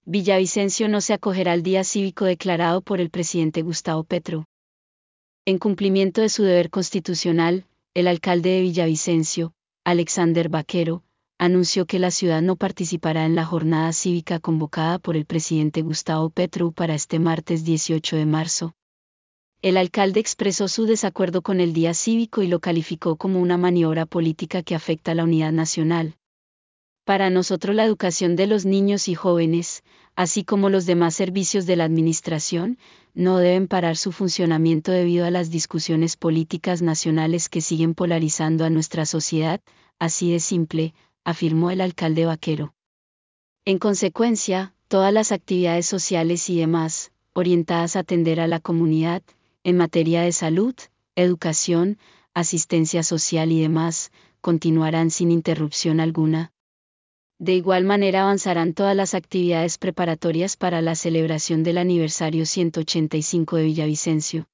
Villavicencio no se acogerá al día cívico declarado por el presidente Gustavo Petro. En cumplimiento de su deber constitucional, el alcalde de Villavicencio, Alexander Vaquero, anunció que la ciudad no participará en la jornada cívica convocada por el presidente Gustavo Petro para este martes 18 de marzo. El alcalde expresó su desacuerdo con el día cívico y lo calificó como una maniobra política que afecta a la unidad nacional. Para nosotros la educación de los niños y jóvenes, así como los demás servicios de la administración, no deben parar su funcionamiento debido a las discusiones políticas nacionales que siguen polarizando a nuestra sociedad, así de simple, afirmó el alcalde Vaquero. En consecuencia, todas las actividades sociales y demás, orientadas a atender a la comunidad, en materia de salud, educación, asistencia social y demás, continuarán sin interrupción alguna. De igual manera avanzarán todas las actividades preparatorias para la celebración del aniversario 185 de Villavicencio.